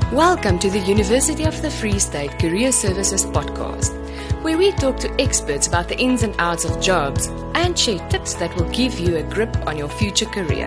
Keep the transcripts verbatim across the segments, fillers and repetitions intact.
Welcome to the University of the Free State Career Services podcast, where we talk to experts about the ins and outs of jobs and share tips that will give you a grip on your future career.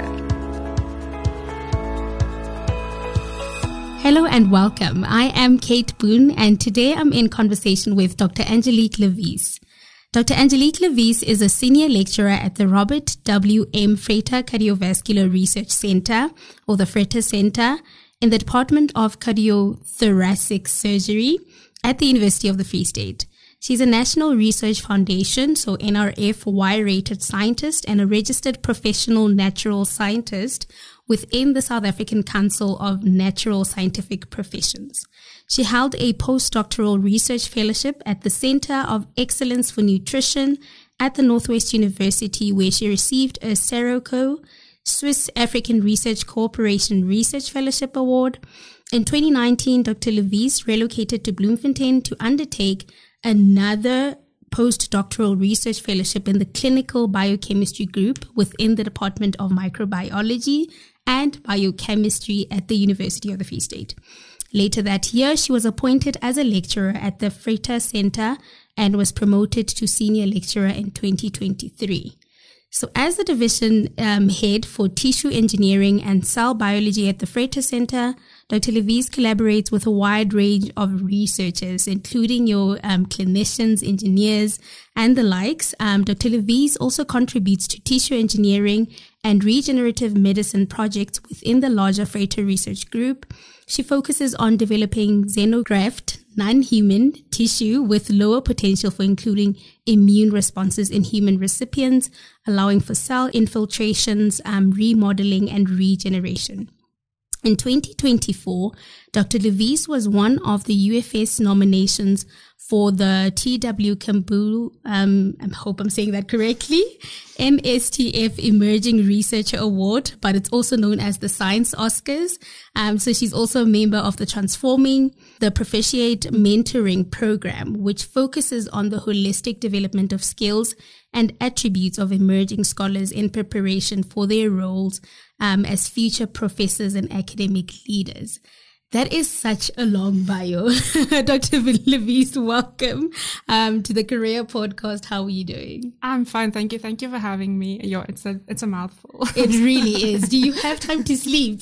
Hello and welcome. I am Kate Boone, and today I'm in conversation with Doctor Angelique Levies. Doctor Angelique Levies is a senior lecturer at the Robert W. M. Freiter Cardiovascular Research Center, or the Freiter Center, in the Department of Cardiothoracic Surgery at the University of the Free State. She's a National Research Foundation, so N R F Y-rated scientist and a registered professional natural scientist within the South African Council of Natural Scientific Professions. She held a postdoctoral research fellowship at the Center of Excellence for Nutrition at the Northwest University, where she received a SAROCO, Swiss African Research Corporation Research Fellowship Award. In twenty nineteen, Doctor Levies relocated to Bloemfontein to undertake another postdoctoral research fellowship in the clinical biochemistry group within the Department of Microbiology and Biochemistry at the University of the Free State. Later that year, she was appointed as a lecturer at the Freiter Center and was promoted to senior lecturer in twenty twenty-three. So as the division um, head for tissue engineering and cell biology at the Freiter Center, Doctor Levies collaborates with a wide range of researchers, including your um, clinicians, engineers, and the likes. Um, Doctor Levies also contributes to tissue engineering and regenerative medicine projects within the larger Freiter Research Group. She focuses on developing xenograft, non-human tissue with lower potential for including immune responses in human recipients, allowing for cell infiltrations, um, remodeling, and regeneration. In twenty twenty-four, Doctor Levies was one of the U F S nominations for the T W Kambulu, um, I hope I'm saying that correctly, M S T F Emerging Researcher Award, but it's also known as the Science Oscars. Um, so she's also a member of the Transforming the Proficiate Mentoring Program, which focuses on the holistic development of skills and attributes of emerging scholars in preparation for their roles um, as future professors and academic leaders. That is such a long bio. Doctor Levies, welcome um, to the Career Podcast. How are you doing? I'm fine, thank you. Thank you for having me. Yo, it's a it's a mouthful. It really is. Do you have time to sleep?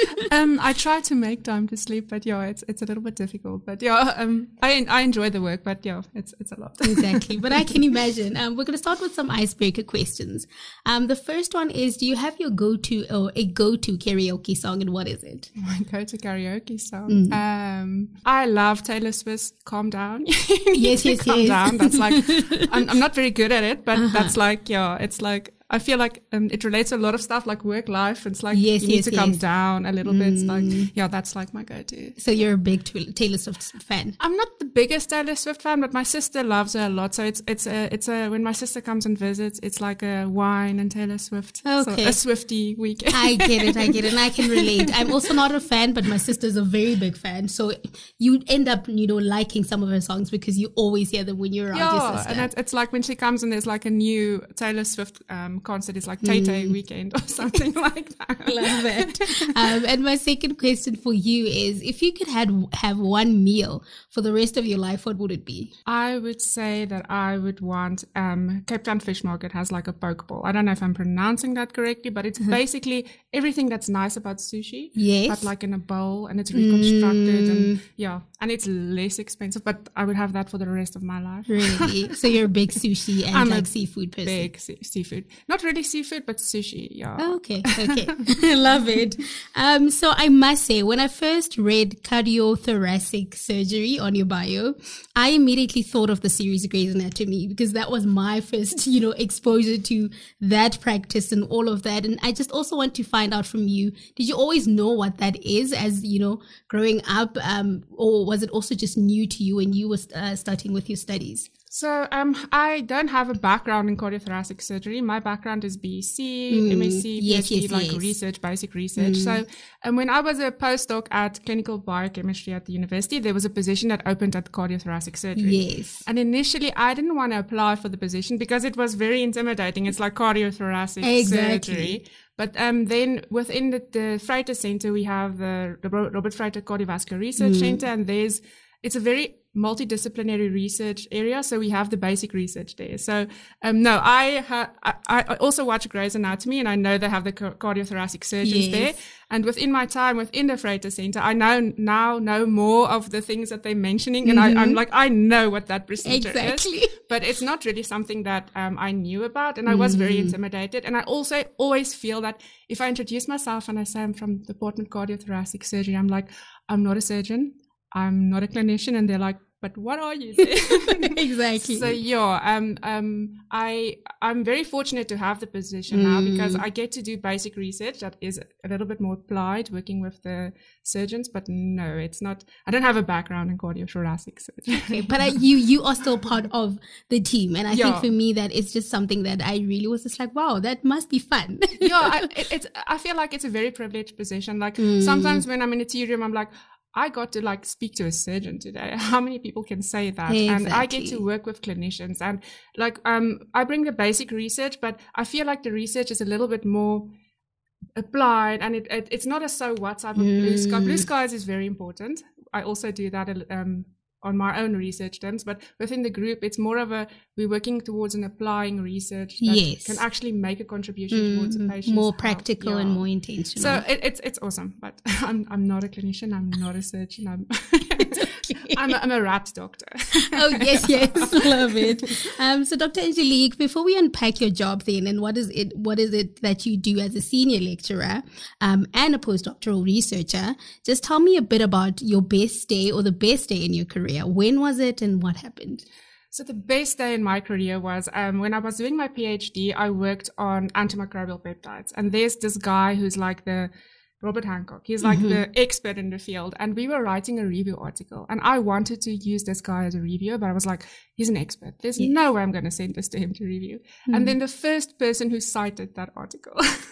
um, I try to make time to sleep, but yeah, it's it's a little bit difficult. But yeah, um, I I enjoy the work, but yeah, it's it's a lot. Exactly. But I can imagine. Um, we're going to start with some icebreaker questions. Um, the first one is: do you have your go-to or a go-to karaoke song, and what is it? My go-to karaoke song. Mm. Um, I love Taylor Swift's "Calm Down." Yes, yes, calm yes. down. That's like I'm, I'm not very good at it, but uh-huh. that's like yeah, it's like I feel like um, it relates to a lot of stuff like work life. It's like yes, you need yes, to yes. calm down a little mm. bit. It's like yeah, that's like my go-to. So you're a big Taylor Swift fan? I'm not the biggest Taylor Swift fan, but my sister loves her a lot. So it's it's a it's a when my sister comes and visits, it's like a wine and Taylor Swift. Okay, so a Swiftie weekend. I get it, I get it, and I can relate. I'm also not a fan, but my sister's a very big fan. So you end up, you know, liking some of her songs because you always hear them when you're around yeah, your sister. and it's, it's like when she comes and there's like a new Taylor Swift um, concert. It's like Tay Tay mm. weekend or something like that. Love it. Um, and my second question for you is: if you could had, have one meal for the rest of your life, what would it be? I would say that I would want um, Cape Town Fish Market has like a poke bowl. I don't know if I'm pronouncing that correctly, but it's basically everything that's nice about sushi. Yes. But like in a bowl, and it's reconstructed mm. and yeah, and it's less expensive. But I would have that for the rest of my life. Really? So you're a big sushi and I'm like a seafood person? Big se- seafood. Not really seafood, but sushi. Yeah. Oh, okay. Okay. Love it. Um, so I must say, when I first read cardiothoracic surgery on your bio, I immediately thought of the series Grey's Anatomy because that was my first, you know, exposure to that practice and all of that. And I just also want to find out from you, did you always know what that is as, you know, growing up, um, or was it also just new to you when you were uh, starting with your studies? So um, I don't have a background in cardiothoracic surgery. My background is B C, mm. M S c, yes, PhD, yes, like yes. research, basic research. Mm. So um, when I was a postdoc at clinical biochemistry at the university, there was a position that opened at cardiothoracic surgery. Yes. And initially, I didn't want to apply for the position because it was very intimidating. It's like cardiothoracic exactly. surgery. But um, then within the, the Freiter Center, we have the, the Robert Freiter Cardiovascular Research mm. Center, and there's it's a very multidisciplinary research area. So we have the basic research there. So um, no, I, ha- I I also watch Grey's Anatomy, and I know they have the cardiothoracic surgeons yes. there. And within my time within the Freiter Center, I know now know more of the things that they're mentioning, and mm-hmm. I, I'm like I know what that procedure exactly. is, but it's not really something that um, I knew about, and I was mm-hmm. very intimidated. And I also always feel that if I introduce myself and I say I'm from the Department of Cardiothoracic Surgery, I'm like I'm not a surgeon. I'm not a clinician, and they're like, but what are you? Exactly. So yeah, um, um, I I'm very fortunate to have the position mm. now because I get to do basic research that is a little bit more applied, working with the surgeons. But no, it's not. I don't have a background in cardiothoracic surgery. Okay, but I, you you are still part of the team, and I yeah. think for me that it's just something that I really was just like, wow, that must be fun. yeah, I, it, it's. I feel like it's a very privileged position. Like mm. sometimes when I'm in a tea room, I'm like, I got to like speak to a surgeon today. How many people can say that? Exactly. And I get to work with clinicians, and like, um, I bring the basic research, but I feel like the research is a little bit more applied, and it, it it's not a so what type of mm. blue sky. Blue skies is very important. I also do that, um, on my own research terms, but within the group, it's more of a, we're working towards an applying research that yes. can actually make a contribution mm, towards a patient. More practical yeah. and more intentional. So it, it's it's awesome, but I'm I'm not a clinician, I'm not a surgeon, I'm okay. I'm, a, I'm a rat doctor. Oh yes, yes, love it. Um, so Doctor Angelique, before we unpack your job then, and what is it what is it that you do as a senior lecturer um, and a postdoctoral researcher, just tell me a bit about your best day or the best day in your career. When was it and what happened? So the best day in my career was um, when I was doing my PhD, I worked on antimicrobial peptides. And there's this guy who's like the Robert Hancock. He's like mm-hmm. the expert in the field. And we were writing a review article. And I wanted to use this guy as a reviewer, but I was like, he's an expert. There's yes. no way I'm going to send this to him to review. Mm-hmm. And then the first person who cited that article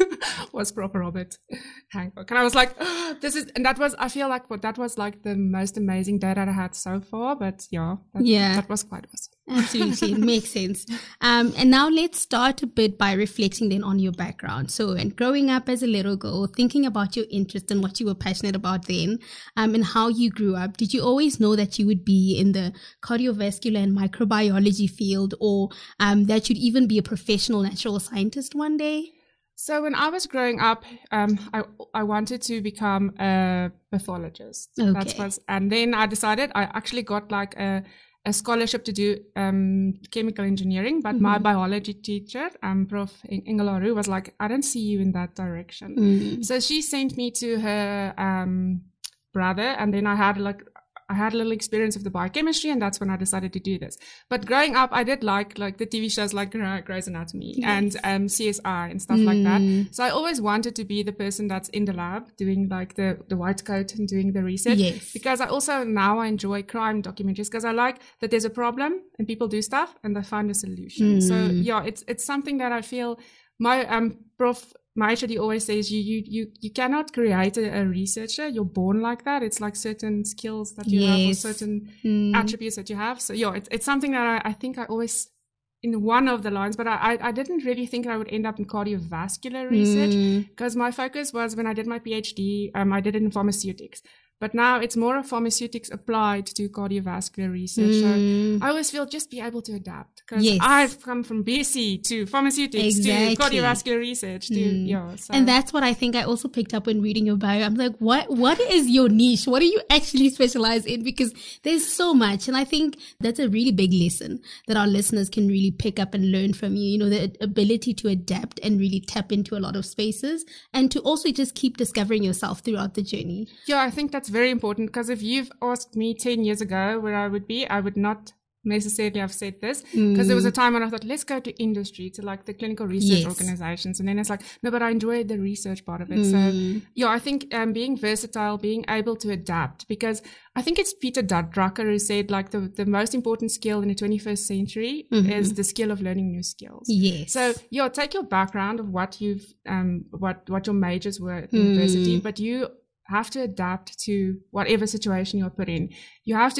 was proper Robert Hancock. And I was like, oh, this is, and that was, I feel like what that was like the most amazing day that I had so far. But yeah, that, yeah. that was quite awesome. Absolutely. It makes sense. Um, and now let's start a bit by reflecting then on your background. So, and growing up as a little girl, thinking about your interest and what you were passionate about then, um, and how you grew up, did you always know that you would be in the cardiovascular and microbiology field, or um, that you'd even be a professional natural scientist one day? So when I was growing up, um, I I wanted to become a pathologist. Okay. That's was, and then I decided I actually got like a a scholarship to do um, chemical engineering, but mm-hmm. my biology teacher, um, Prof Ingelaru, was like, I don't see you in that direction. Mm-hmm. So she sent me to her um, brother, and then I had like I had a little experience of the biochemistry, and that's when I decided to do this. But growing up, I did like like the T V shows like Grey's Anatomy yes. and um, C S I and stuff mm. like that. So I always wanted to be the person that's in the lab doing like the, the white coat and doing the research. Yes. Because I also now I enjoy crime documentaries because I like that there's a problem and people do stuff and they find a solution. Mm. So yeah, it's it's something that I feel my um prof. My H O D always says you, you, you, you cannot create a, a researcher. You're born like that. It's like certain skills that you yes. have or certain mm. attributes that you have. So yeah, it's, it's something that I, I think I always, in one of the lines, but I, I, I didn't really think I would end up in cardiovascular research because mm. my focus was when I did my PhD, um, I did it in pharmaceutics. But now it's more of pharmaceutics applied to cardiovascular research. Mm. So I always feel just be able to adapt because yes. I've come from B S c to pharmaceutics exactly. to cardiovascular research to, mm. yeah. So. And that's what I think I also picked up when reading your bio. I'm like, what, what is your niche? What do you actually specialize in? Because there's so much. And I think that's a really big lesson that our listeners can really pick up and learn from you. You know, the ability to adapt and really tap into a lot of spaces and to also just keep discovering yourself throughout the journey. Yeah, I think that's very important because if you've asked me ten years ago where I would be, I would not necessarily have said this because mm. there was a time when I thought, let's go to industry, to like the clinical research yes. organizations. And then it's like, no, but I enjoy the research part of it. Mm. So yeah, I think um, being versatile, being able to adapt, because I think it's Peter Drucker who said like the, the most important skill in the twenty-first century mm-hmm. is the skill of learning new skills. Yes. So yeah, take your background of what you've, um, what, what your majors were at mm. university, but you have to adapt to whatever situation you're put in. You have to c-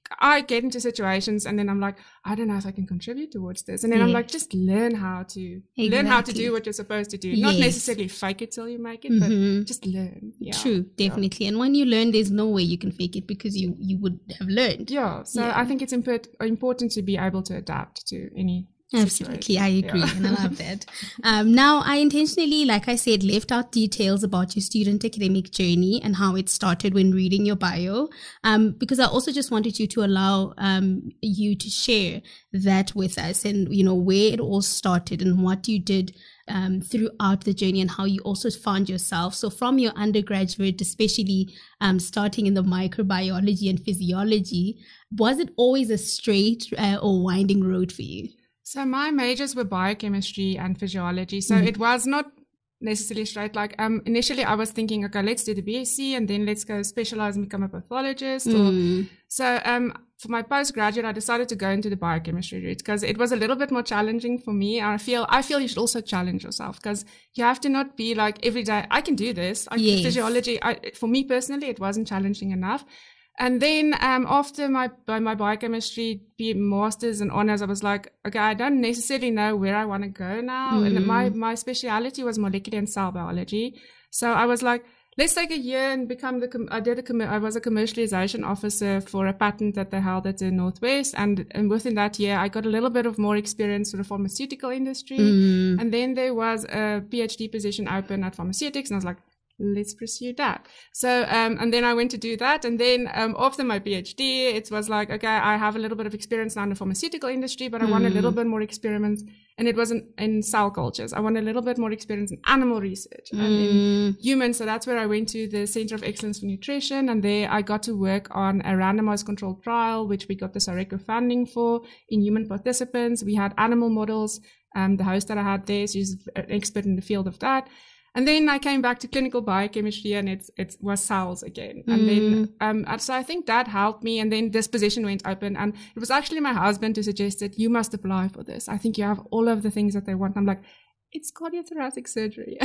I get into situations and then I'm like, I don't know if I can contribute towards this. And then yeah. I'm like, just learn how to exactly. learn how to do what you're supposed to do. Yes. Not necessarily fake it till you make it, mm-hmm. but just learn. Yeah. True, definitely. Yeah. And when you learn, there's no way you can fake it because you, you would have learned. Yeah. So yeah. I think it's import- important to be able to adapt to any Absolutely, I agree, yeah. and I love that. Um, now, I intentionally, like I said, left out details about your student academic journey and how it started when reading your bio, um, because I also just wanted you to allow um, you to share that with us and, you know, where it all started and what you did um, throughout the journey and how you also found yourself. So from your undergraduate, especially um, starting in the microbiology and physiology, was it always a straight uh, or winding road for you? So my majors were biochemistry and physiology. So mm. it was not necessarily straight. Like um, initially I was thinking, okay, let's do the B S c and then let's go specialize and become a pathologist. Mm. Or, so um, for my postgraduate, I decided to go into the biochemistry route because it was a little bit more challenging for me. I feel I feel you should also challenge yourself because you have to not be like every day, I can do this. Like yes. Physiology, I, for me personally, it wasn't challenging enough. And then um, after my my biochemistry masters and honors, I was like, okay, I don't necessarily know where I want to go now. Mm. And my my speciality was molecular and cell biology. So I was like, let's take a year and become the. I did a. I was a commercialization officer for a patent that they held at the Northwest, and and within that year, I got a little bit of more experience with the pharmaceutical industry. Mm. And then there was a PhD position open at pharmaceutics, and I was like, let's pursue that. So, um, and then I went to do that. And then, um, after my PhD, it was like, okay, I have a little bit of experience now in the pharmaceutical industry, but I mm. want a little bit more experience. And it wasn't in cell cultures. I want a little bit more experience in animal research mm. and in humans. So that's where I went to the Center of Excellence for Nutrition. And there I got to work on a randomized controlled trial, which we got the SARECO funding for in human participants. We had animal models. Um, the host that I had there, she's an expert in the field of that. And then I came back to clinical biochemistry and it's, it was cells again. And mm. then, um, so I think that helped me. And then this position went open and it was actually my husband who suggested, you must apply for this. I think you have all of the things that they want. And I'm like, it's cardiothoracic surgery.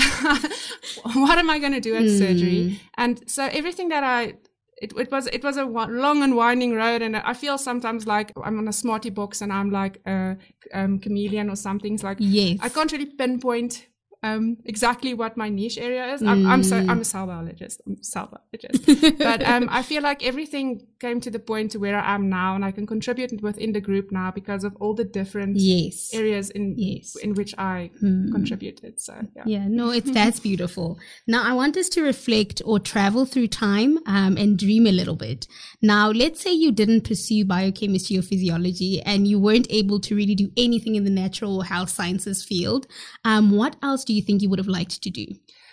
What am I going to do at mm. surgery? And so everything that I, It, it was it was a long and winding road, and I feel sometimes like I'm on a smarty box and I'm like a um, chameleon or something. It's like yes. I can't really pinpoint um exactly what my niche area is. I'm, mm. I'm so I'm a cell biologist. I'm a cell biologist, but um I feel like everything came to the point to where I am now, and I can contribute within the group now because of all the different yes. areas in yes. in which I mm. contributed. So yeah, yeah, no, it's that's beautiful. Now I want us to reflect or travel through time um and dream a little bit. Now let's say you didn't pursue biochemistry or physiology, and you weren't able to really do anything in the natural or health sciences field. Um, what else do you think you would have liked to do?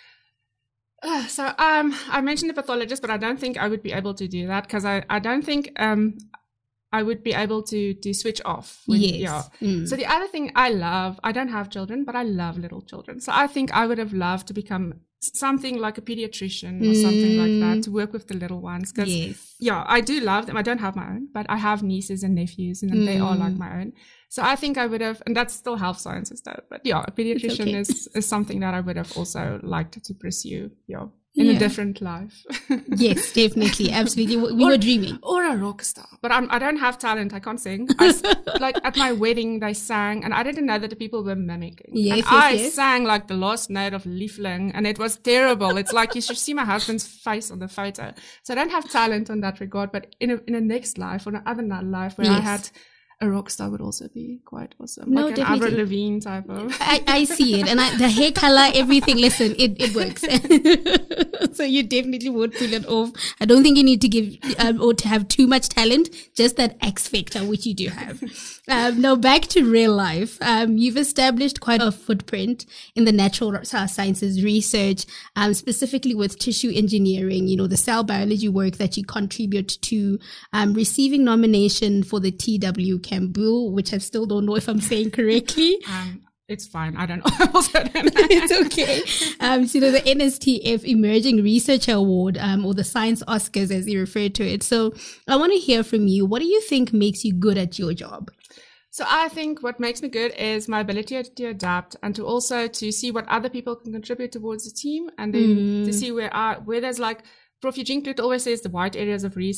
Uh, so um, I mentioned the pathologist, but I don't think I would be able to do that because I, I don't think um, I would be able to to switch off. When, yes. Yeah. Mm. So the other thing I love, I don't have children, but I love little children. So I think I would have loved to become something like a pediatrician or mm. something like that, to work with the little ones. Because yes. yeah, I do love them. I don't have my own, but I have nieces and nephews, and mm. they are like my own. So I think I would have, and that's still health sciences though, but yeah, a pediatrician okay. is, is something that I would have also liked to pursue, yeah, in yeah. a different life. Yes, definitely, absolutely. We or, were dreaming. Or a rock star. But I'm, I don't have talent, I can't sing. I, like at my wedding, they sang, and I didn't know that the people were mimicking. Yes, and yes, I yes. sang like the last note of Liefling, and it was terrible. It's like you should see my husband's face on the photo. So I don't have talent on that regard, but in a, in a next life or another life where yes. I had a rock star would also be quite awesome. No, like definitely. an Avril Lavigne type of. I, I see it. And I, the hair color, everything, listen, it, it works. So you definitely would pull it off. I don't think you need to give um, or to have too much talent, just that X factor, which you do have. Um, now back to real life. Um, you've established quite a footprint in the natural sciences research, um, specifically with tissue engineering, you know, the cell biology work that you contribute to, um, receiving nomination for the T W Campbell, which I still don't know if I'm saying correctly. Um, it's fine. I don't know. I also don't know. It's okay. Um, so, you know, the N S T F Emerging Researcher Award, um, or the Science Oscars as you refer to it. So I want to hear from you. What do you think makes you good at your job? So I think what makes me good is my ability to adapt and to also to see what other people can contribute towards the team, and then mm. to see where I, where there's like, Professor Eugene Kloete always says the white areas of research.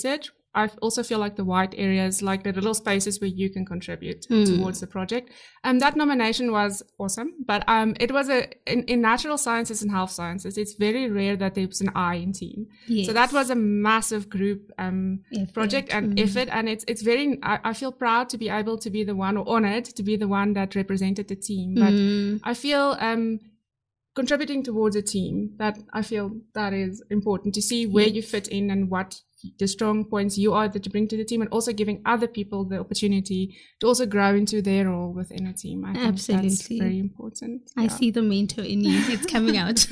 I also feel like the white areas, like the little spaces where you can contribute mm. towards the project. And um, that nomination was awesome. But um, it was a in, in natural sciences and health sciences, it's very rare that there's an I in team. Yes. So that was a massive group um, project and mm. effort. And it's it's very, I, I feel proud to be able to be the one, or honored to be the one that represented the team. But mm. I feel um, contributing towards a team, that I feel that is important to see where yes. you fit in and what the strong points you are that you bring to the team, and also giving other people the opportunity to also grow into their role within a team. I think Absolutely. That's very important. I yeah. see the mentor in you. It's coming out.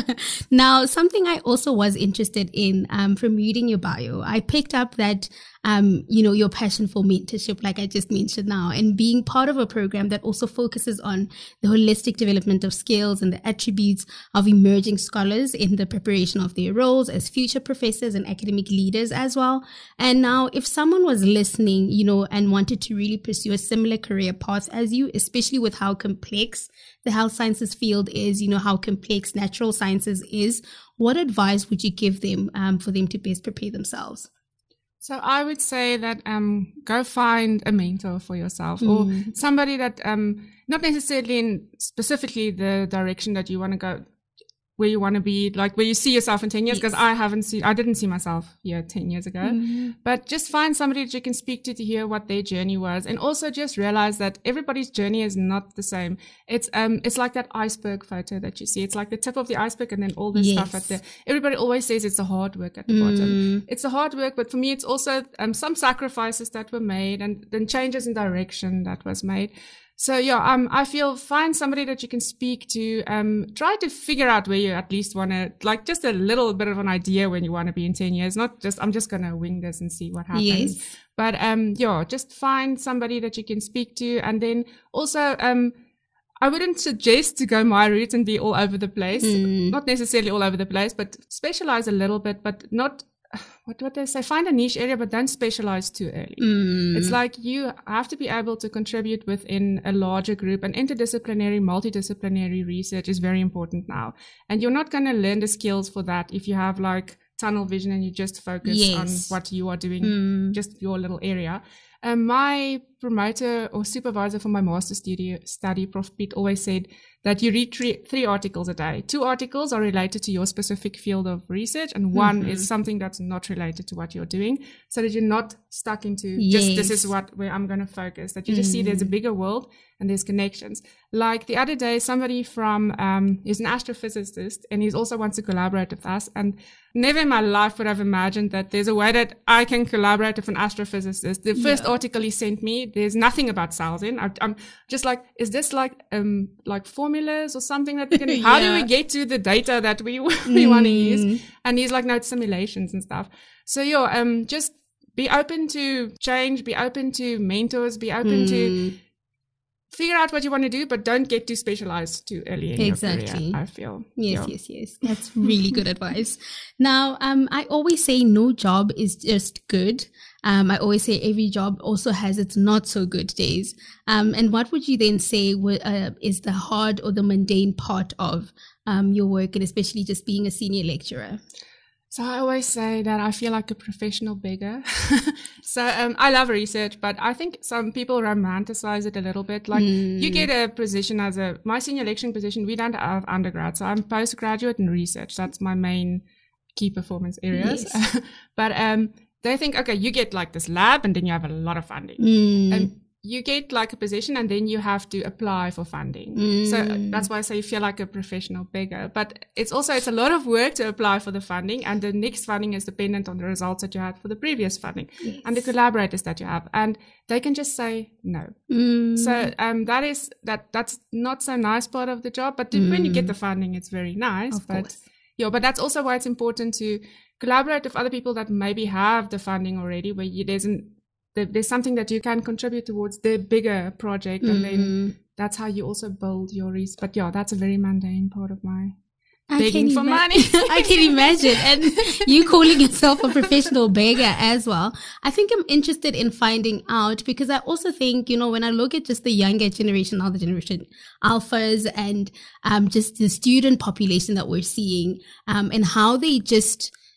Now, something I also was interested in um, from reading your bio, I picked up that Um, you know, your passion for mentorship, like I just mentioned now, and being part of a program that also focuses on the holistic development of skills and the attributes of emerging scholars in the preparation of their roles as future professors and academic leaders as well. And now, if someone was listening, you know, and wanted to really pursue a similar career path as you, especially with how complex the health sciences field is, you know, how complex natural sciences is, what advice would you give them um, for them to best prepare themselves? So I would say that um, go find a mentor for yourself mm. or somebody that um, not necessarily in specifically the direction that you want to go, where you want to be, like where you see yourself in ten years, because yes. I haven't seen, I didn't see myself here ten years ago, mm-hmm. but just find somebody that you can speak to to hear what their journey was. And also just realize that everybody's journey is not the same. It's, um, it's like that iceberg photo that you see. It's like the tip of the iceberg and then all this yes. stuff at the, everybody always says it's the hard work at the mm. bottom. It's the hard work, but for me, it's also, um, some sacrifices that were made and then changes in direction that was made. So yeah, um, I feel find somebody that you can speak to. Um, try to figure out where you at least want to, like just a little bit of an idea when you want to be in ten years. Not just I'm just gonna wing this and see what happens. Yes. But um, yeah, just find somebody that you can speak to, and then also um, I wouldn't suggest to go my route and be all over the place. Mm. Not necessarily all over the place, but specialize a little bit, but not. What what they say? Find a niche area, but don't specialize too early. Mm. It's like you have to be able to contribute within a larger group, and interdisciplinary, multidisciplinary research is very important now. And you're not going to learn the skills for that if you have like tunnel vision and you just focus yes. on what you are doing, mm. just your little area. Um, my promoter or supervisor for my master's study, study, Professor Piet, always said that you read three, three articles a day. Two articles are related to your specific field of research, and one mm-hmm. is something that's not related to what you're doing, so that you're not stuck into yes. just this is what where I'm going to focus. That you mm. just see there's a bigger world and there's connections. Like the other day, somebody from um, he's an astrophysicist, and he also wants to collaborate with us. And never in my life would I have imagined that there's a way that I can collaborate with an astrophysicist. The first yeah. article he sent me, there's nothing about cells in. I, I'm just like, is this like um like formulas or something that we can do? How yeah. do we get to the data that we we mm. want to use? And he's like, no, it's simulations and stuff. So yeah, um, just be open to change, be open to mentors, be open mm. to figure out what you want to do, but don't get too specialized too early in exactly. your career, I feel. Yes, yeah. yes, yes. That's really good advice. Now, um, I always say no job is just good. Um, I always say every job also has its not so good days. Um, and what would you then say uh, is the hard or the mundane part of um, your work, and especially just being a senior lecturer? So I always say that I feel like a professional beggar. so um, I love research, but I think some people romanticize it a little bit. Like mm. you get a position as a, my senior lecturing position, we don't have undergrad. So I'm postgraduate in research. That's my main key performance areas. Yes. but um, they think, okay, you get like this lab and then you have a lot of funding. Mm. And you get like a position and then you have to apply for funding. Mm. So that's why I say you feel like a professional beggar. But it's also, it's a lot of work to apply for the funding, and the next funding is dependent on the results that you had for the previous funding yes. and the collaborators that you have. And they can just say no. Mm. So um, that is, that that's not so nice part of the job. But mm. when you get the funding, it's very nice. Of but course. Yeah, but that's also why it's important to collaborate with other people that maybe have the funding already, where you, there's an there's something that you can contribute towards the bigger project, and mm. then that's how you also build your research. But yeah, that's a very mundane part of my I begging for ima- money. I can imagine. And you calling yourself a professional beggar as well. I think I'm interested in finding out, because I also think, you know, when I look at just the younger generation, all the generation alphas, and um, just the student population that we're seeing, um, and how they just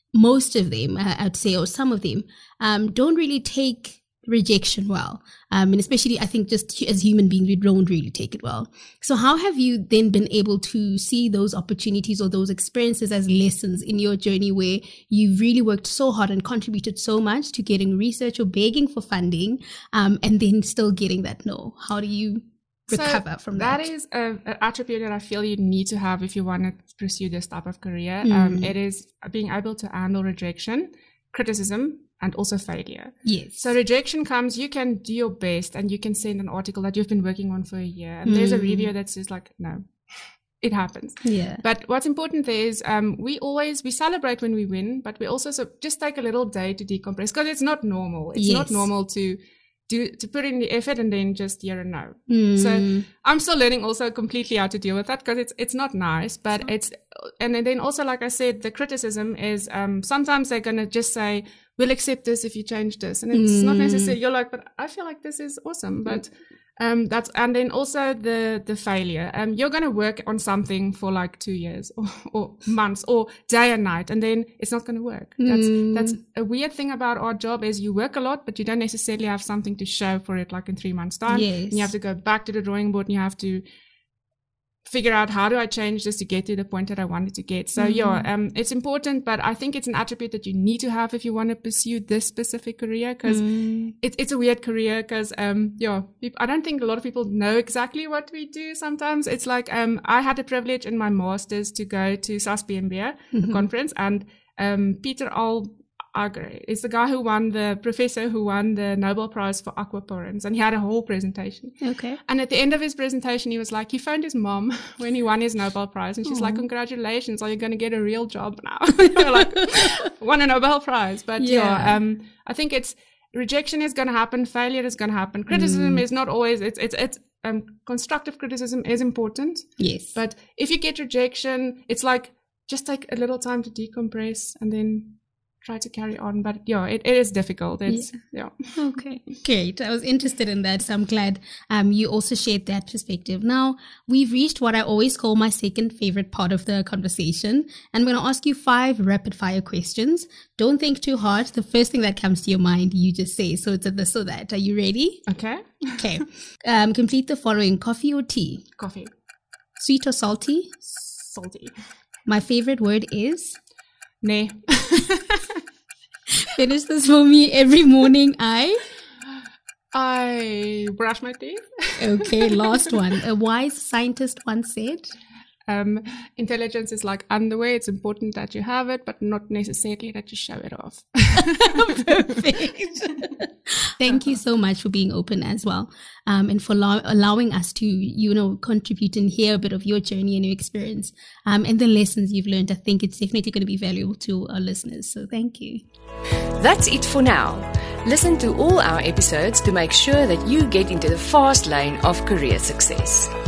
most of them, uh, I'd say, or some of them, um, don't really take rejection well. Um, and especially, I think, just as human beings, we don't really take it well. So how have you then been able to see those opportunities or those experiences as lessons in your journey where you've really worked so hard and contributed so much to getting research or begging for funding, um, and then still getting that no? How do you recover so from that? That is a, an attribute that I feel you need to have if you want to pursue this type of career. Mm. Um, it is being able to handle rejection, criticism, and also failure. Yes. So rejection comes, you can do your best and you can send an article that you've been working on for a year. And mm. there's a reviewer that says like, no, it happens. Yeah. But what's important there is um, we always, we celebrate when we win, but we also so just take a little day to decompress because it's not normal. It's yes. not normal to do, to put in the effort and then just hear a no. Mm. So I'm still learning also completely how to deal with that because it's, it's not nice, but it's, and then also, like I said, the criticism is um, sometimes they're going to just say, we'll accept this if you change this. And it's mm. not necessarily, you're like, but I feel like this is awesome. But um, that's, and then also the, the failure. Um, you're going to work on something for like two years or, or months or day and night, and then it's not going to work. That's, mm. that's a weird thing about our job is you work a lot, but you don't necessarily have something to show for it like in three months time. Yes. And you have to go back to the drawing board and you have to figure out how do I change this to get to the point that I wanted to get. So mm. yeah, um, it's important, but I think it's an attribute that you need to have if you want to pursue this specific career because mm. it, it's a weird career because, um, yeah, I don't think a lot of people know exactly what we do sometimes. It's like, um, I had the privilege in my master's to go to S A S B M B, mm-hmm. the conference, and, um, Peter Al Agre is the guy who won the professor who won the Nobel Prize for aquaporins, and he had a whole presentation. Okay. And at the end of his presentation, he was like, he phoned his mom when he won his Nobel Prize, and she's Aww. like, congratulations, are you going to get a real job now? You're like, won a Nobel Prize. But yeah, yeah um, I think it's rejection is going to happen, failure is going to happen. Criticism mm. is not always, it's, it's, it's, um, constructive criticism is important. Yes. But if you get rejection, it's like, just take a little time to decompress and then try to carry on. But yeah, it, it is difficult. It's yeah. yeah. Okay, great. I was interested in that, so I'm glad um you also shared that perspective. Now we've reached what I always call my second favorite part of the conversation. I'm going to ask you five rapid fire questions. Don't think too hard. The first thing that comes to your mind, you just say. So it's a this or that. Are you ready? Okay. Okay. Um, complete the following: coffee or tea? Coffee. Sweet or salty? Salty. My favorite word is? Nay. Finish this for me every morning. I? I brush my teeth. Okay, last one. A wise scientist once said? Um, intelligence is like underwear. It's important that you have it, but not necessarily that you show it off. Perfect. Thank you so much for being open as well, um, and for allow- allowing us to, you know, contribute and hear a bit of your journey and your experience, um, and the lessons you've learned. I think it's definitely going to be valuable to our listeners. So thank you. That's it for now. Listen to all our episodes to make sure that you get into the fast lane of career success.